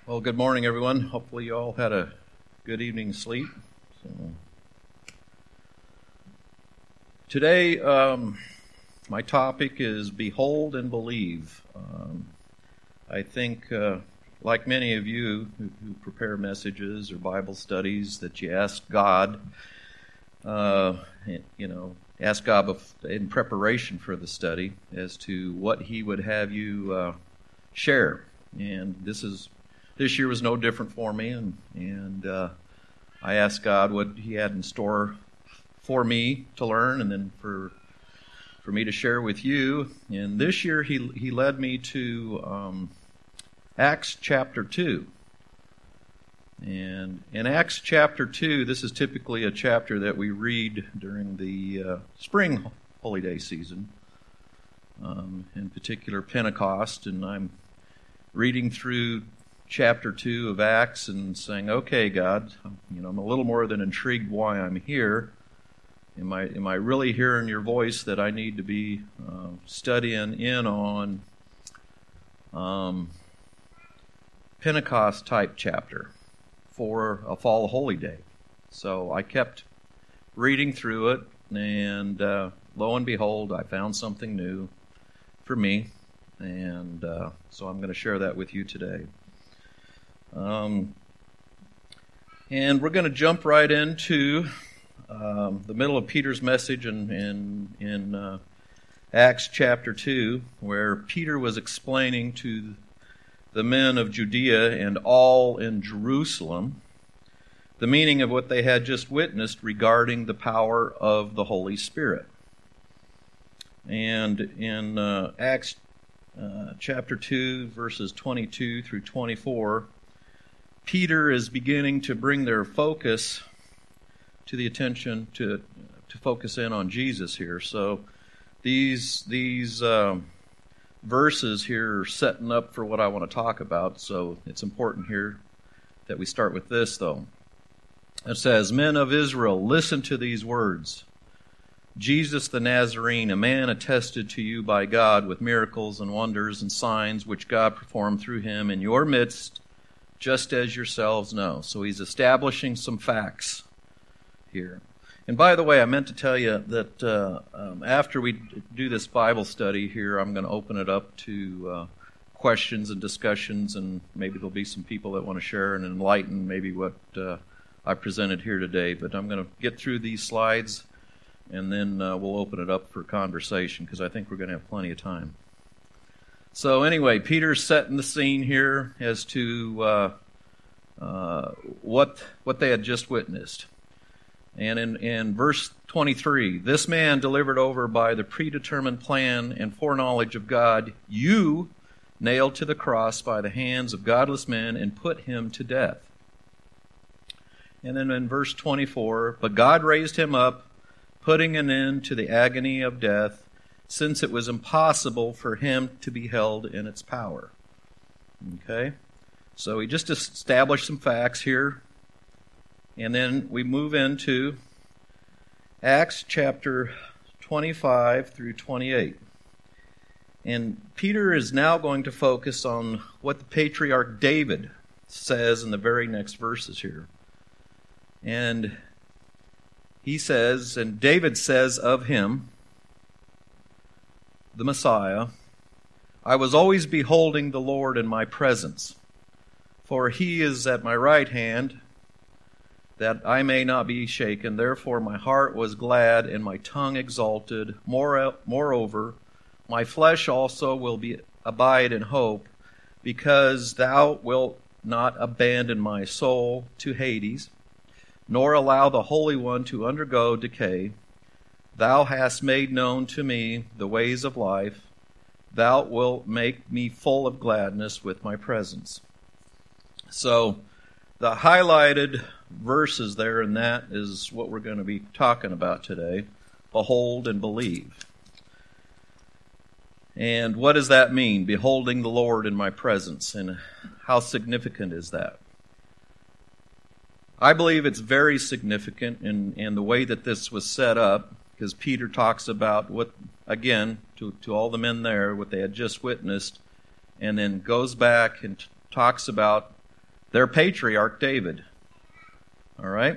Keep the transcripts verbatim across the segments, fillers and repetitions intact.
Well, good morning, everyone. Hopefully you all had a good evening's sleep. So, today, um, my topic is Behold and Believe. Um, I think, uh, like many of you who, who prepare messages or Bible studies, that you ask God, uh, you know, ask God in preparation for the study as to what He would have you uh, share. And this is This year was no different for me, and and uh, I asked God what He had in store for me to learn, and then for for me to share with you. And this year, He He led me to um, Acts chapter two. And in Acts chapter two, this is typically a chapter that we read during the uh, spring holy day season, um, in particular Pentecost, and I'm reading through chapter two of Acts and saying, okay, God, you know, I'm a little more than intrigued why I'm here. Am I am I really hearing your voice that I need to be uh, studying in on um, Pentecost type chapter for a fall holy day? So I kept reading through it, and uh, lo and behold, I found something new for me, and uh, so I'm going to share that with you today. Um, and we're going to jump right into um, the middle of Peter's message in in, in uh, Acts chapter two, where Peter was explaining to the men of Judea and all in Jerusalem the meaning of what they had just witnessed regarding the power of the Holy Spirit. And in uh, Acts uh, chapter two, verses twenty-two through twenty-four, Peter is beginning to bring their focus to the attention to to focus in on Jesus here. So these these um, verses here are setting up for what I want to talk about. So it's important here that we start with this, though. It says, "Men of Israel, listen to these words. Jesus the Nazarene, a man attested to you by God with miracles and wonders and signs which God performed through him in your midst, just as yourselves know." So he's establishing some facts here. And by the way, I meant to tell you that uh, um, after we do this Bible study here, I'm going to open it up to uh, questions and discussions, and maybe there'll be some people that want to share and enlighten maybe what uh, I presented here today. But I'm going to get through these slides, and then uh, we'll open it up for conversation, because I think we're going to have plenty of time. So anyway, Peter's setting the scene here as to uh, uh, what what they had just witnessed. And in, in verse twenty-three, "This man delivered over by the predetermined plan and foreknowledge of God, you nailed to the cross by the hands of godless men and put him to death." And then in verse twenty-four, "But God raised him up, putting an end to the agony of death, since it was impossible for him to be held in its power." Okay? So we just established some facts here. And then we move into Acts chapter twenty-five through twenty-eight. And Peter is now going to focus on what the patriarch David says in the very next verses here. And he says, and David says of him, the Messiah, "I was always beholding the Lord in my presence, for he is at my right hand, that I may not be shaken. Therefore my heart was glad and my tongue exalted. Moreover, my flesh also will be abide in hope, because thou wilt not abandon my soul to Hades, nor allow the Holy One to undergo decay. Thou hast made known to me the ways of life. Thou wilt make me full of gladness with my presence." So the highlighted verses there in that is what we're going to be talking about today. Behold and believe. And what does that mean? Beholding the Lord in my presence. And how significant is that? I believe it's very significant in, in the way that this was set up, because Peter talks about what, again, to, to all the men there, what they had just witnessed, and then goes back and t- talks about their patriarch David. All right?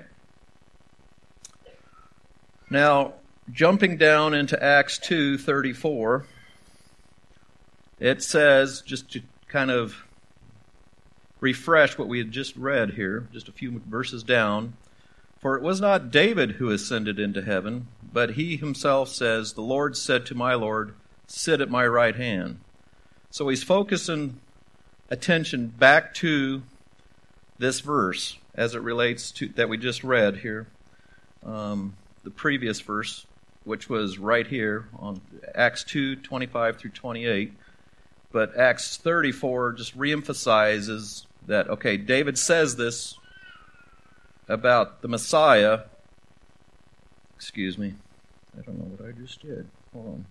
Now, jumping down into Acts two thirty-four, it says, just to kind of refresh what we had just read here, just a few verses down, for it was not David who ascended into heaven, but he himself says, the Lord said to my Lord, sit at my right hand. So he's focusing attention back to this verse as it relates to that we just read here, um, the previous verse, which was right here on Acts two twenty-five through twenty-eight. But Acts thirty-four just reemphasizes that, okay, David says this about the Messiah. Excuse me. I don't know what I just did. Hold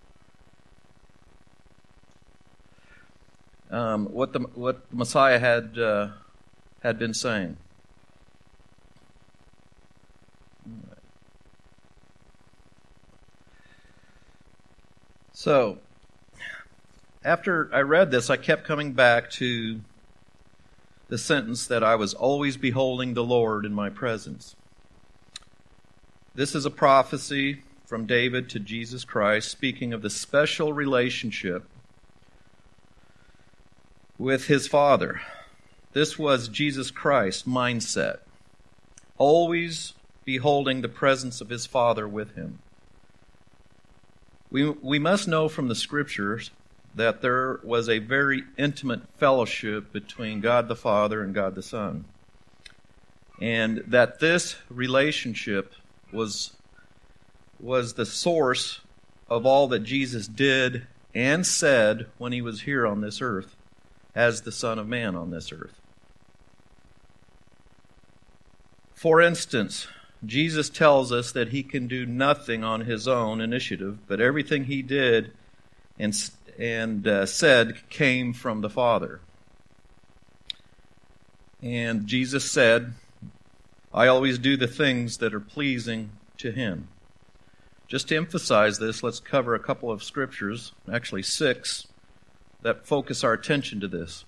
on. Um, what the what the Messiah had uh, had been saying. So, after I read this, I kept coming back to the sentence that I was always beholding the Lord in my presence. This is a prophecy from David to Jesus Christ, speaking of the special relationship with his Father. This was Jesus Christ's mindset, always beholding the presence of his Father with him. We, we must know from the Scriptures that there was a very intimate fellowship between God the Father and God the Son. And that this relationship was, was the source of all that Jesus did and said when he was here on this earth as the Son of Man on this earth. For instance, Jesus tells us that he can do nothing on his own initiative, but everything he did and and uh, said came from the Father. And Jesus said, I always do the things that are pleasing to him. Just to emphasize this, let's cover a couple of scriptures, actually six, that focus our attention to this.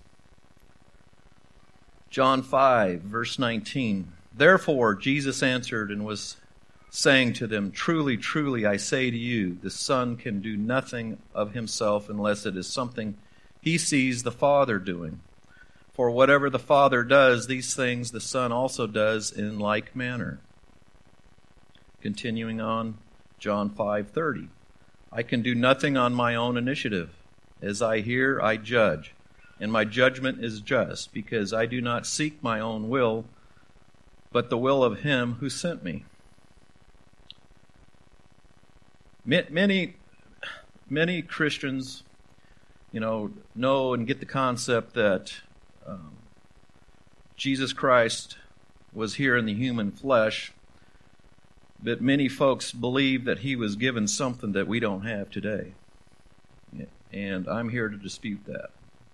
John five, verse nineteen. Therefore, Jesus answered and was saying to them, truly, truly, I say to you, the Son can do nothing of himself unless it is something he sees the Father doing. For whatever the Father does, these things the Son also does in like manner. Continuing on, John five thirty. I can do nothing on my own initiative. As I hear, I judge, and my judgment is just, because I do not seek my own will, but the will of him who sent me. Many, many Christians, you know, know and get the concept that um, Jesus Christ was here in the human flesh, but many folks believe that he was given something that we don't have today. And I'm here to dispute that.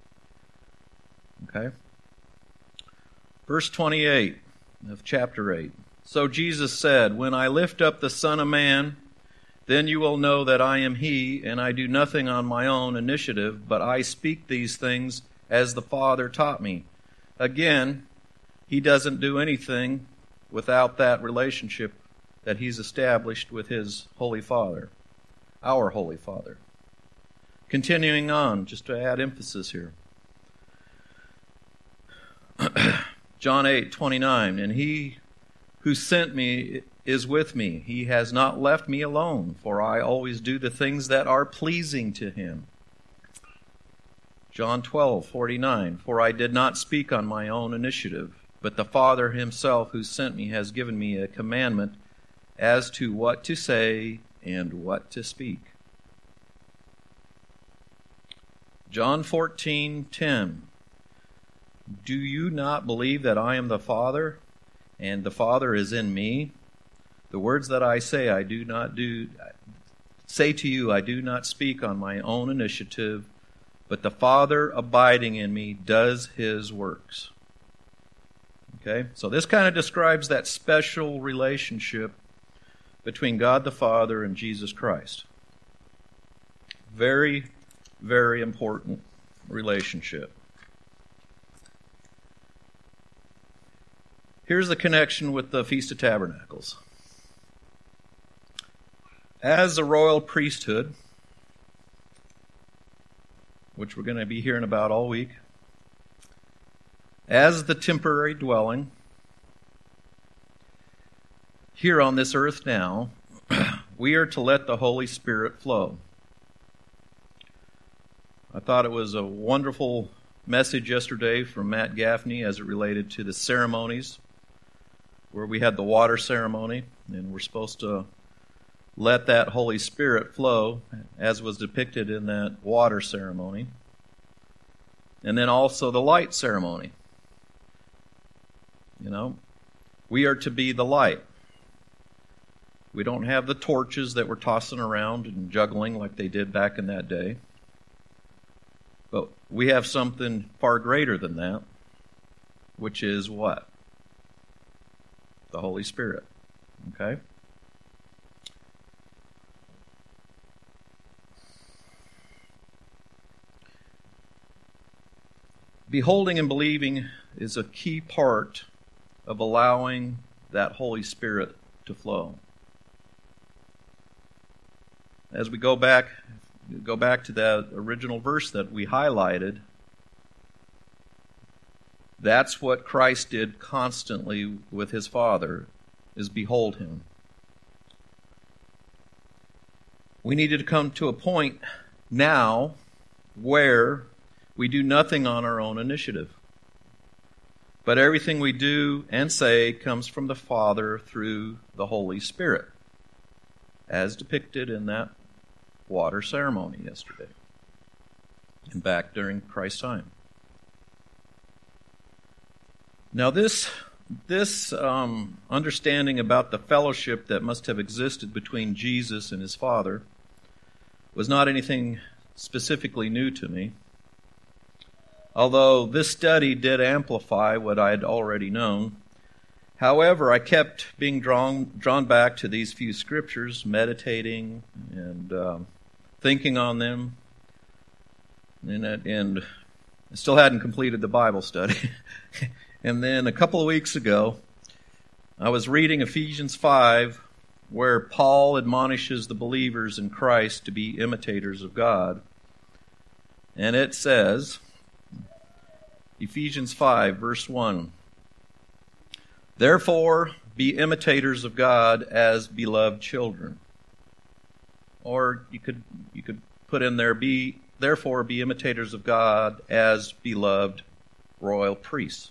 Okay? Verse twenty-eight of chapter eight. So Jesus said, when I lift up the Son of Man, then you will know that I am he, and I do nothing on my own initiative, but I speak these things as the Father taught me. Again, he doesn't do anything without that relationship that he's established with his Holy Father, our Holy Father. Continuing on, just to add emphasis here. John eight twenty-nine, and he who sent me is with me. He has not left me alone, for I always do the things that are pleasing to him. John twelve forty-nine, for I did not speak on my own initiative, but the Father himself who sent me has given me a commandment as to what to say and what to speak. John fourteen ten, do you not believe that I am the Father, and the Father is in me? The words that I say, I do not do, say to you, I do not speak on my own initiative, but the Father abiding in me does his works. Okay, so this kind of describes that special relationship between God the Father and Jesus Christ. Very, very important relationship. Here's the connection with the Feast of Tabernacles. As a royal priesthood, which we're going to be hearing about all week, as the temporary dwelling here on this earth now, we are to let the Holy Spirit flow. I thought it was a wonderful message yesterday from Matt Gaffney as it related to the ceremonies, where we had the water ceremony, and we're supposed to let that Holy Spirit flow as was depicted in that water ceremony. And then also the light ceremony. You know, we are to be the light. We don't have the torches that were tossing around and juggling like they did back in that day. But we have something far greater than that, which is what? The Holy Spirit. Okay? Beholding and believing is a key part of allowing that Holy Spirit to flow. As we go back, go back to that original verse that we highlighted, that's what Christ did constantly with his Father, is behold him. We needed to come to a point now where we do nothing on our own initiative. But everything we do and say comes from the Father through the Holy Spirit, as depicted in that water ceremony yesterday and back during Christ's time. Now this, this um, understanding about the fellowship that must have existed between Jesus and his Father was not anything specifically new to me. Although this study did amplify what I had already known. However, I kept being drawn drawn back to these few scriptures, meditating and uh, thinking on them. And, and I still hadn't completed the Bible study. And then a couple of weeks ago, I was reading Ephesians five, where Paul admonishes the believers in Christ to be imitators of God. And it says, Ephesians five, verse one, therefore be imitators of God as beloved children. Or you could you could put in there, be therefore be imitators of God as beloved royal priests.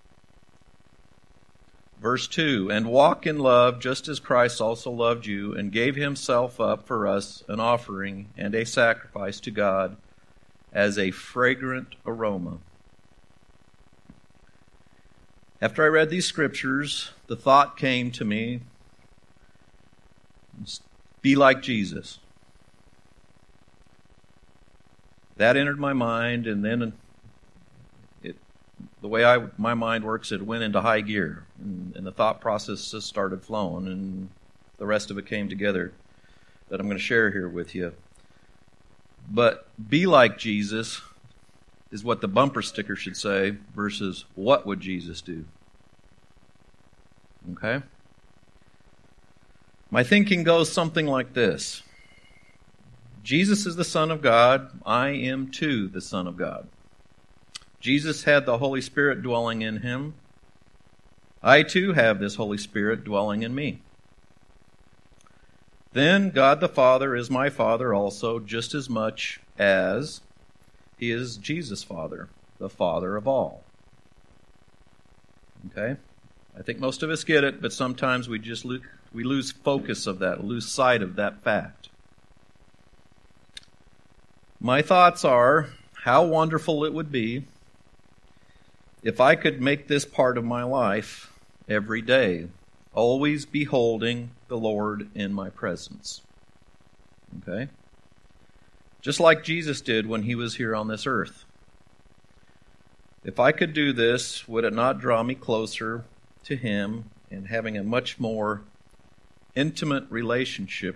Verse two, and walk in love just as Christ also loved you and gave himself up for us, an offering and a sacrifice to God as a fragrant aroma. After I read these scriptures, the thought came to me, be like Jesus. That entered my mind, and then it, the way I, my mind works, it went into high gear, and, and the thought process just started flowing, and the rest of it came together that I'm going to share here with you. But be like Jesus is what the bumper sticker should say versus what would Jesus do. Okay? My thinking goes something like this. Jesus is the Son of God. I am too the Son of God. Jesus had the Holy Spirit dwelling in him. I too have this Holy Spirit dwelling in me. Then God the Father is my Father also, just as much as he is Jesus' Father, the Father of all. Okay? I think most of us get it, but sometimes we just lo- we lose focus of that, lose sight of that fact. My thoughts are, how wonderful it would be if I could make this part of my life every day, always beholding the Lord in my presence. Okay? Just like Jesus did when he was here on this earth. If I could do this, would it not draw me closer to him and having a much more intimate relationship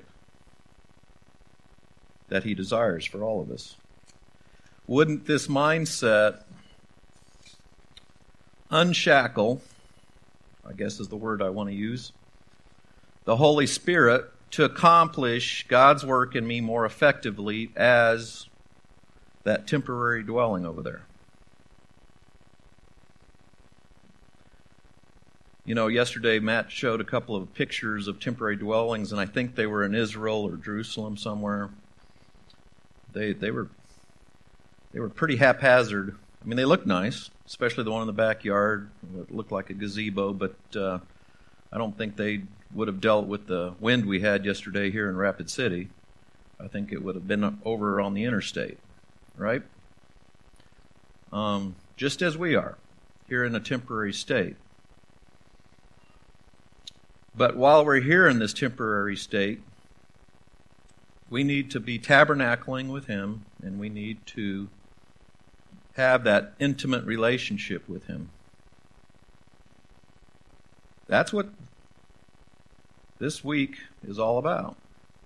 that he desires for all of us? Wouldn't this mindset unshackle I guess is the word I want to use, the Holy Spirit to accomplish God's work in me more effectively as that temporary dwelling over there. You know, yesterday Matt showed a couple of pictures of temporary dwellings, and I think they were in Israel or Jerusalem somewhere. They they were they were pretty haphazard. I mean, they looked nice, especially the one in the backyard. It looked like a gazebo, but uh, I don't think they would have dealt with the wind we had yesterday here in Rapid City. I think it would have been over on the interstate, right? Um, just as we are, here in a temporary state. But while we're here in this temporary state, we need to be tabernacling with Him, and we need to have that intimate relationship with Him. That's what this week is all about.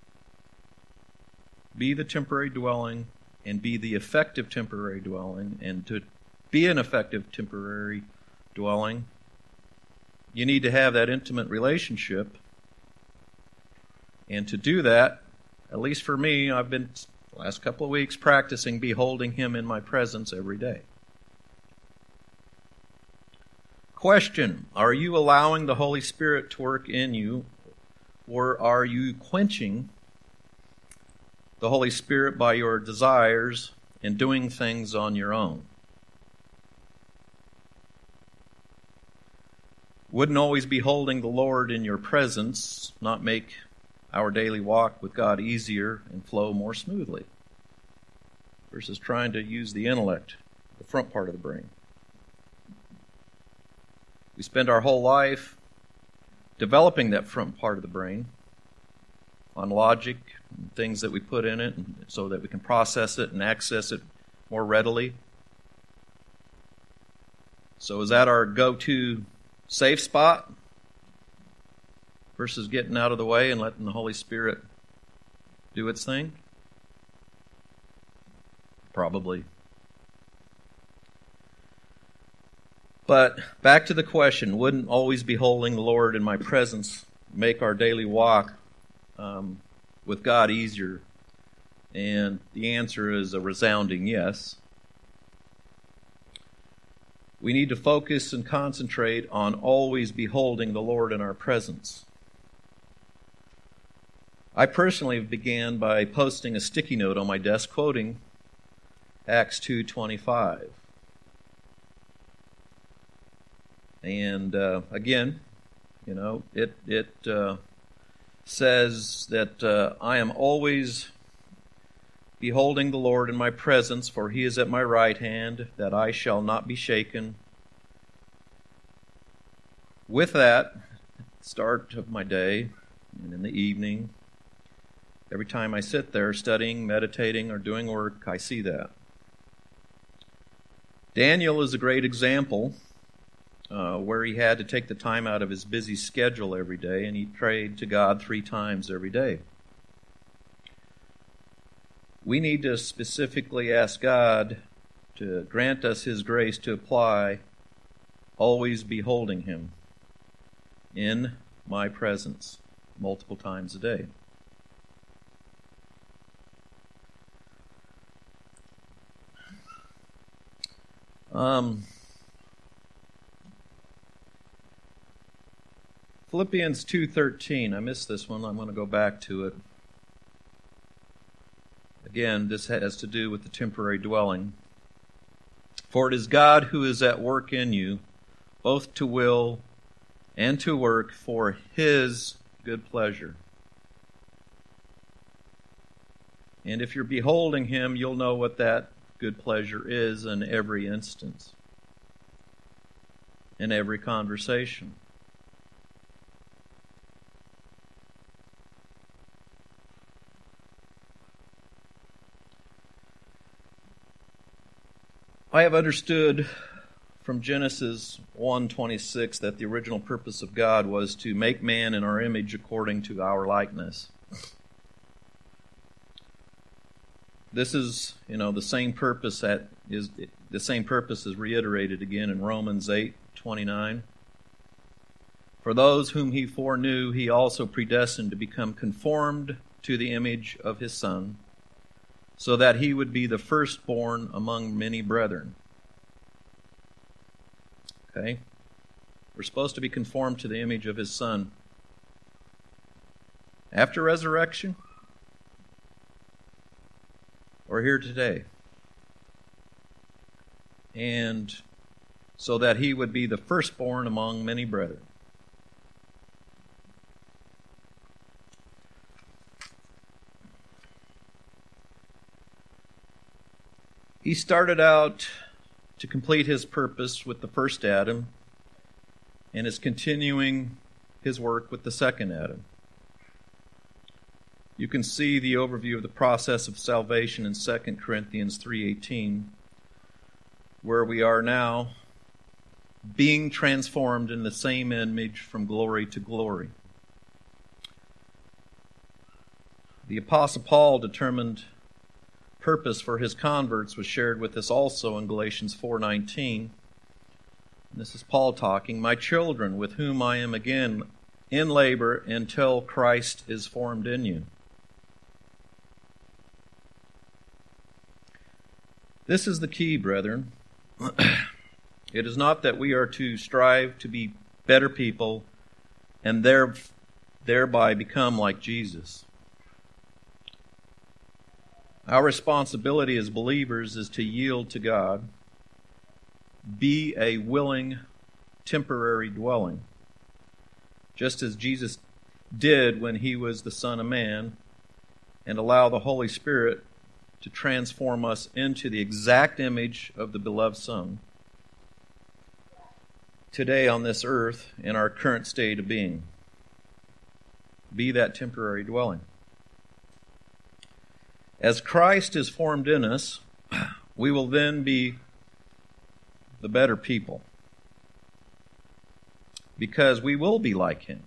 Be the temporary dwelling and be the effective temporary dwelling. And to be an effective temporary dwelling, you need to have that intimate relationship. And to do that, at least for me, I've been the last couple of weeks practicing beholding Him in my presence every day. Question: are you allowing the Holy Spirit to work in you, or are you quenching the Holy Spirit by your desires and doing things on your own? Wouldn't always beholding the Lord in your presence not make our daily walk with God easier and flow more smoothly versus trying to use the intellect, the front part of the brain? We spend our whole life developing that front part of the brain on logic and things that we put in it so that we can process it and access it more readily. So is that our go-to safe spot versus getting out of the way and letting the Holy Spirit do its thing? Probably. But back to the question, wouldn't always beholding the Lord in my presence make our daily walk um, with God easier? And the answer is a resounding yes. We need to focus and concentrate on always beholding the Lord in our presence. I personally began by posting a sticky note on my desk quoting Acts two twenty-five. And uh, again, you know, it it uh, says that uh, I am always beholding the Lord in my presence, for He is at my right hand, that I shall not be shaken. With that, start of my day, and in the evening, every time I sit there studying, meditating, or doing work, I see that. Daniel is a great example uh, where he had to take the time out of his busy schedule every day, and he prayed to God three times every day. We need to specifically ask God to grant us His grace to apply, always beholding Him in my presence multiple times a day. Um, Philippians two thirteen. I missed this one. I'm going to go back to it. Again, this has to do with the temporary dwelling. For it is God who is at work in you, both to will and to work for His good pleasure. And if you're beholding Him, you'll know what that good pleasure is in every instance, in every conversation. I have understood from Genesis one twenty-six that the original purpose of God was to make man in our image according to our likeness. This is, you know, the same purpose that is the same purpose is reiterated again in Romans eight twenty-nine. For those whom he foreknew, he also predestined to become conformed to the image of his Son, so that he would be the firstborn among many brethren. Okay? We're supposed to be conformed to the image of his Son. After resurrection, or here today. And so that he would be the firstborn among many brethren. He started out to complete his purpose with the first Adam and is continuing his work with the second Adam. You can see the overview of the process of salvation in Second Corinthians three eighteen, where we are now being transformed in the same image from glory to glory. The Apostle Paul determined purpose for his converts was shared with us also in Galatians four nineteen. This is Paul talking, "My children, with whom I am again in labor until Christ is formed in you." This is the key, brethren. It is not that we are to strive to be better people and there, thereby become like Jesus. Our responsibility as believers is to yield to God, be a willing, temporary dwelling, just as Jesus did when he was the Son of Man, and allow the Holy Spirit to transform us into the exact image of the beloved Son today on this earth in our current state of being. Be that temporary dwelling. As Christ is formed in us, we will then be the better people, because we will be like him.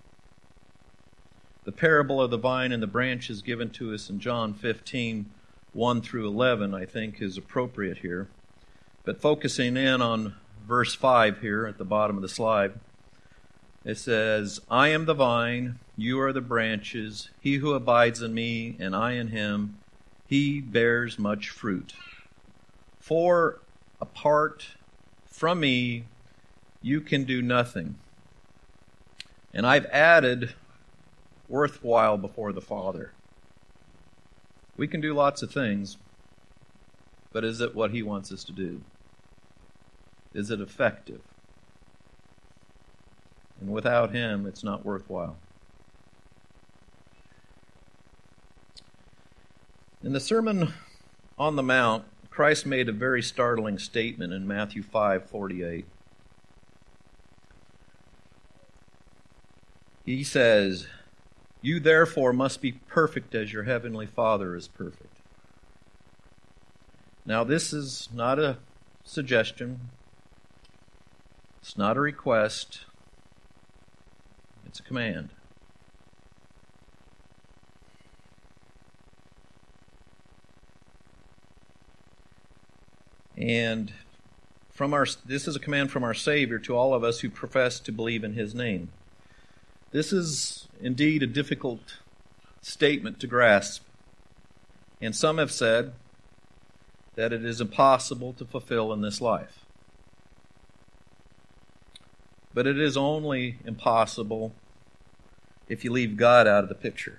The parable of the vine and the branches given to us in John fifteen, one through eleven, I think, is appropriate here. But focusing in on verse five here at the bottom of the slide, it says, "I am the vine, you are the branches. He who abides in me, and I in him, he bears much fruit. For apart from me, you can do nothing." And I've added worthwhile before the Father. We can do lots of things, but is it what he wants us to do? Is it effective? And without him, it's not worthwhile. In the Sermon on the Mount, Christ made a very startling statement in Matthew five forty-eight. He says, "You therefore must be perfect as your heavenly Father is perfect." Now, this is not a suggestion. It's not a request. It's a command. And from our this is a command from our Savior to all of us who profess to believe in his name. This is indeed a difficult statement to grasp, and some have said that it is impossible to fulfill in this life. But it is only impossible if you leave God out of the picture.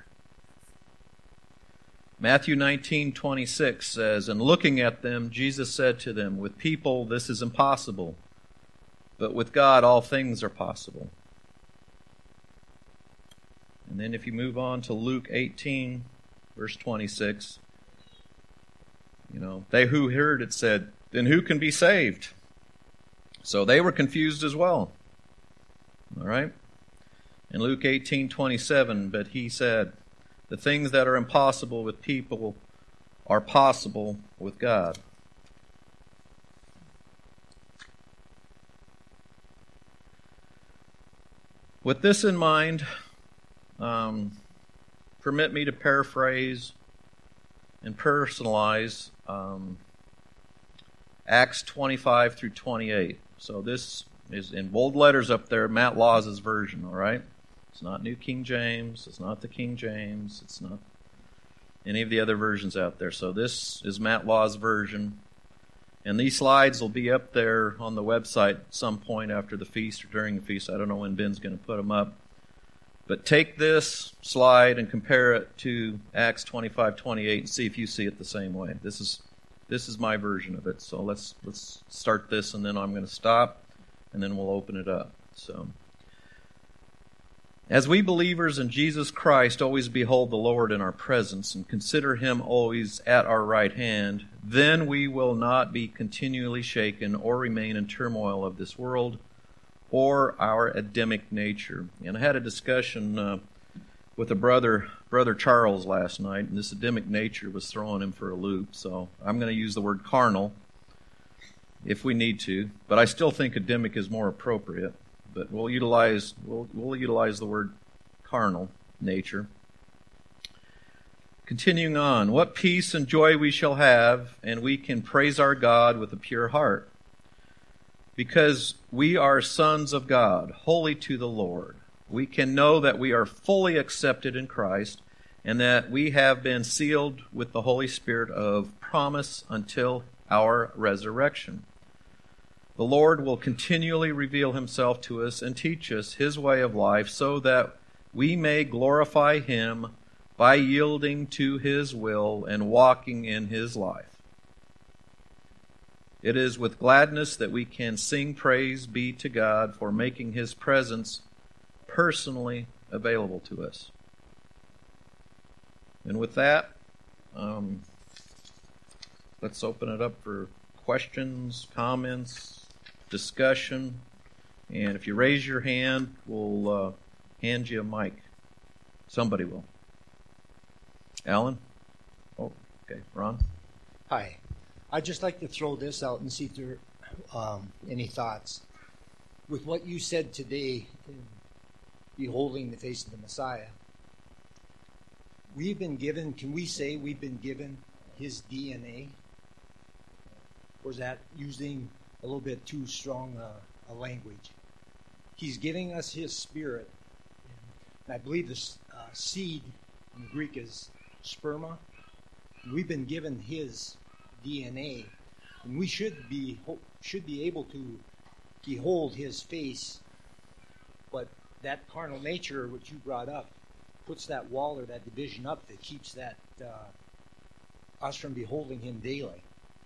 Matthew nineteen twenty-six says, "And looking at them, Jesus said to them, with people this is impossible, but with God all things are possible." And then if you move on to Luke eighteen, verse twenty-six, you know, they who heard it said, "Then who can be saved?" So they were confused as well. All right? In Luke eighteen twenty-seven, but he said, "The things that are impossible with people are possible with God." With this in mind, um, permit me to paraphrase and personalize um, Acts twenty-five through twenty-eight. So this is in bold letters up there, Matt Law's version, all right? It's not New King James. It's not the King James. It's not any of the other versions out there. So this is Matt Law's version. And these slides will be up there on the website at some point after the feast or during the feast. I don't know when Ben's going to put them up. But take this slide and compare it to Acts twenty-five twenty-eight and see if you see it the same way. This is this is my version of it. So let's let's start this, and then I'm going to stop, and then we'll open it up. So, as we believers in Jesus Christ always behold the Lord in our presence and consider Him always at our right hand, then we will not be continually shaken or remain in turmoil of this world or our Adamic nature. And I had a discussion uh, with a brother, Brother Charles, last night, and this Adamic nature was throwing him for a loop. So I'm going to use the word carnal if we need to, but I still think Adamic is more appropriate. But we'll utilize we'll, we'll utilize the word carnal nature. Continuing on, what peace and joy we shall have, and we can praise our God with a pure heart, because we are sons of God, holy to the Lord. We can know that we are fully accepted in Christ, and that we have been sealed with the Holy Spirit of promise until our resurrection. The Lord will continually reveal Himself to us and teach us His way of life so that we may glorify Him by yielding to His will and walking in His life. It is with gladness that we can sing praise be to God for making His presence personally available to us. And with that, um, let's open it up for questions, comments, discussion, and if you raise your hand, we'll uh, hand you a mic. Somebody will. Alan? Oh, okay. Ron? Hi. I'd just like to throw this out and see if there are um, any thoughts. With what you said today, beholding the face of the Messiah, we've been given, can we say we've been given His D N A? Or is that using a little bit too strong uh, a language? He's giving us His Spirit. And I believe this uh, seed in the Greek is sperma. We've been given His D N A, and we should be should be able to behold His face. But that carnal nature, which you brought up, puts that wall or that division up that keeps that uh, us from beholding Him daily.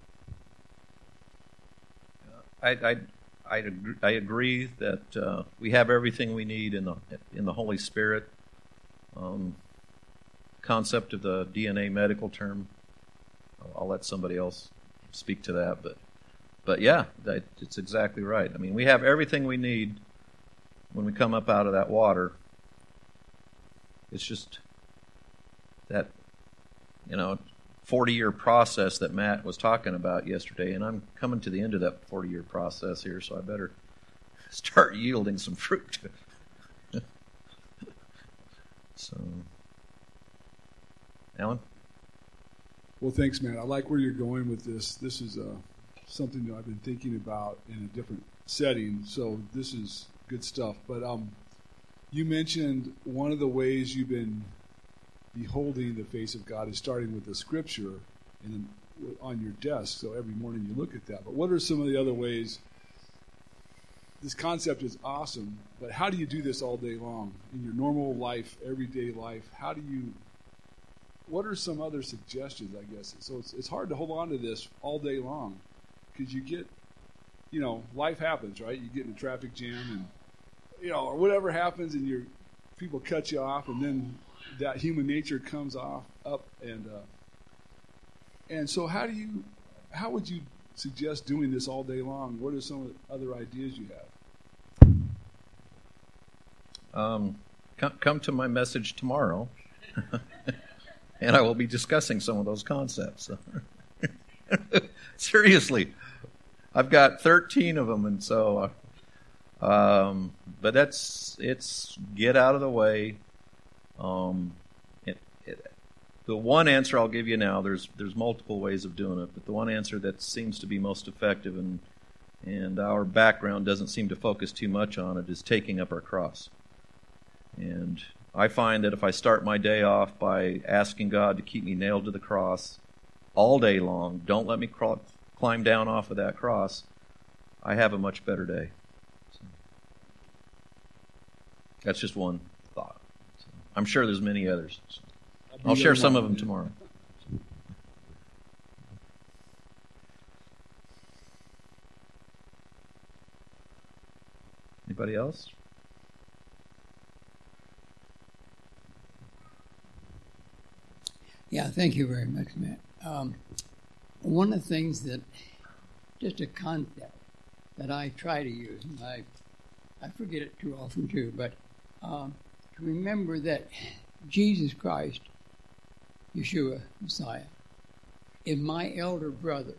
I I I agree, I agree that uh, we have everything we need in the in the Holy Spirit. Um, concept of the D N A medical term, I'll, I'll let somebody else speak to that, but but yeah, that, it's exactly right. I mean, we have everything we need when we come up out of that water. It's just that, you know, forty-year process that Matt was talking about yesterday, and I'm coming to the end of that forty-year process here, so I better start yielding some fruit. So, Alan? Well, thanks, Matt. I like where you're going with this. This is uh, something that I've been thinking about in a different setting, so this is good stuff. But um, you mentioned one of the ways you've been beholding the face of God is starting with the Scripture and on your desk, so every morning you look at that. But what are some of the other ways? This concept is awesome, but how do you do this all day long in your normal life, everyday life? How do you? What are some other suggestions, I guess? So it's it's hard to hold on to this all day long because you get, you know, life happens, right? You get in a traffic jam and, you know, or whatever happens, and your people cut you off, and then that human nature comes off up, and uh, and so how do you, how would you suggest doing this all day long? What are some of the other ideas you have? Um, come, come to my message tomorrow, and I will be discussing some of those concepts. Seriously, I've got thirteen of them, and so, um, but that's it's get out of the way. Um, it, it, the one answer I'll give you now, there's there's multiple ways of doing it, but the one answer that seems to be most effective and and our background doesn't seem to focus too much on it, is taking up our cross. And I find that if I start my day off by asking God to keep me nailed to the cross all day long, don't let me crawl, climb down off of that cross, I have a much better day. So, that's just one thought. So, I'm sure there's many others. So, I'll share some of them tomorrow. Anybody else? Yeah, thank you very much, Matt. Um, one of the things that, just a concept that I try to use, and I, I forget it too often too, but um, to remember that Jesus Christ, Yeshua, Messiah, is my elder brother,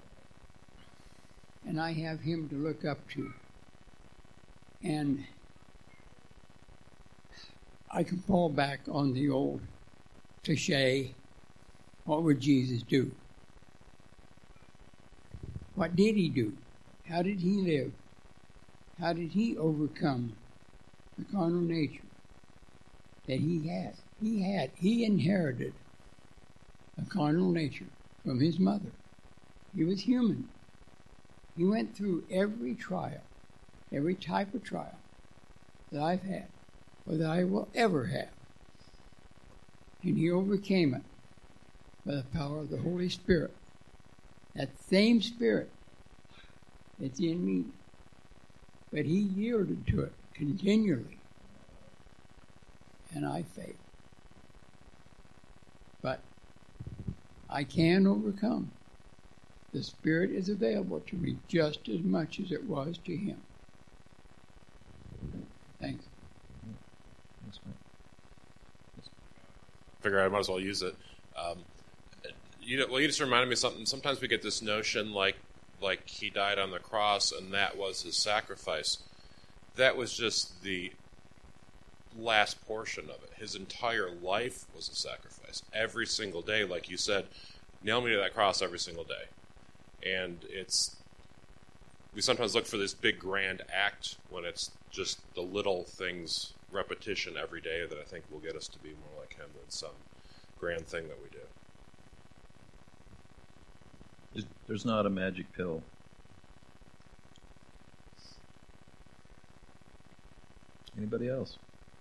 and I have him to look up to. And I can fall back on the old cliche, what would Jesus do? What did he do? How did he live? How did he overcome the carnal nature that he had? He had, he inherited a carnal nature from his mother. He was human. He went through every trial, every type of trial that I've had, or that I will ever have. And he overcame it by the power of the Holy Spirit. That same Spirit that's in me. But he yielded to it continually. And I failed. But I can overcome. The Spirit is available to me just as much as it was to him. Thanks. Figure I might as well use it. Um, you know, well, you just reminded me of something. Sometimes we get this notion like like he died on the cross and that was his sacrifice. That was just the last portion of it. His entire life was a sacrifice. Every single day, like you said, nail me to that cross every single day. And it's, we sometimes look for this big grand act when it's just the little things, repetition every day, that I think will get us to be more like him than some grand thing that we do. There's not a magic pill. Anybody else?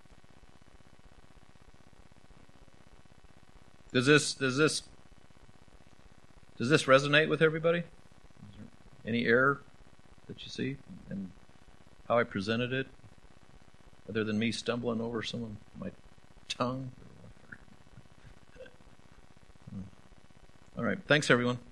Does this does this does this resonate with everybody? Is there any error that you see in how I presented it, other than me stumbling over some of my tongue? All right. Thanks, everyone.